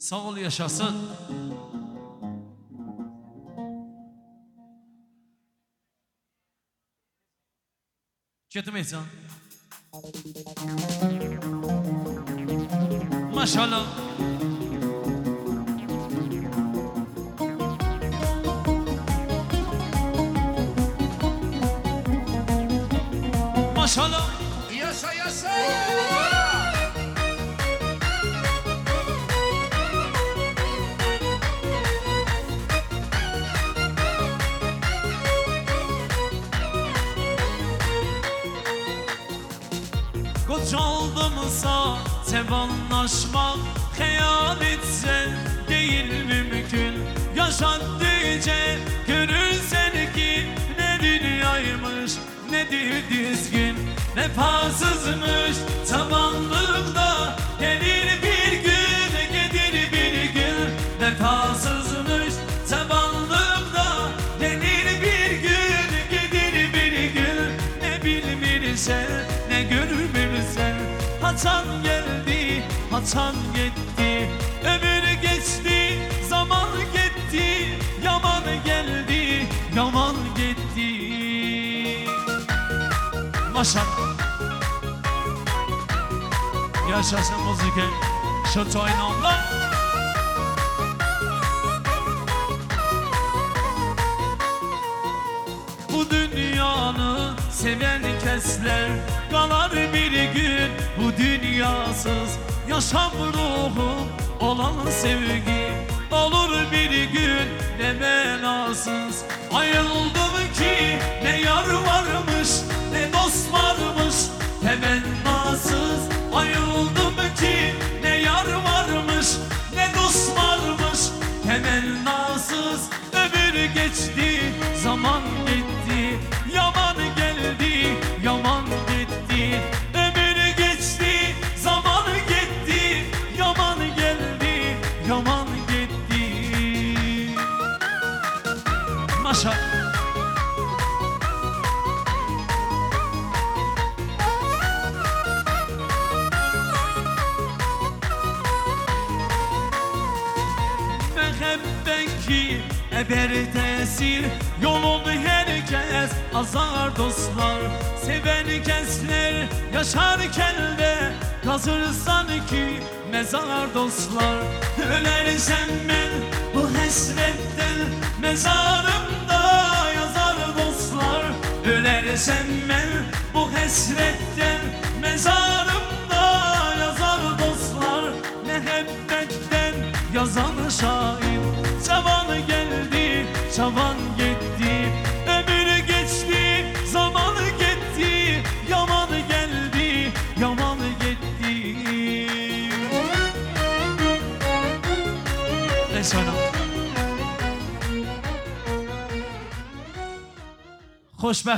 Sağ ol, yaşasın. Ketmeysen. Maşallah. Maşallah. Yaşa yaşa. Kocaldımsa sevanlaşmak, hayal etsen değil mümkün. Yaşattıkça görürsen ki ne dünyaymış, nedir dizgin. Vefasızmış tabanlığımda, gelir bir gün, gelir bir gün. Vefasızmış tabanlığımda, gelir bir gün, gelir bir gün. Ne bilmirsen, ne görmürsen, hatan geldi, hatan gitti. Ömür geçti, zaman gitti, yaman geldi, yaman gitti. Maşallah. Yaşasın müzik, şu toynamla. Bu dünyanı seven kesler kalar bir gün bu dünyasız. Yaşam ruhu olan sevgi olur bir gün ne menasız. Ayrıldım ki ne yar varmış, ne dost varmış, temennasız. Ayrıldım ki ne yar varmış, ne dost varmış, temennasız. Ömür geçti, zaman gitti, yaman geldi, yaman gitti. Ömür geçti, zaman gitti, yaman geldi, yaman gitti. Maşallah. Mehabbetki eber tesir, yolun herkes azar dostlar. Seven kesler yaşarken de kazırsan ki mezar dostlar. Ölersem ben bu hasretten, mezarımda yazar dostlar. Ölersem ben bu hasretten, mezarımda yazar dostlar. Mehabbetten yazan şair, çaban geldi, çaban gitti. Ömür geçti, zaman gitti, yaman geldi, yaman gitti. Ne sana? Hoşbext.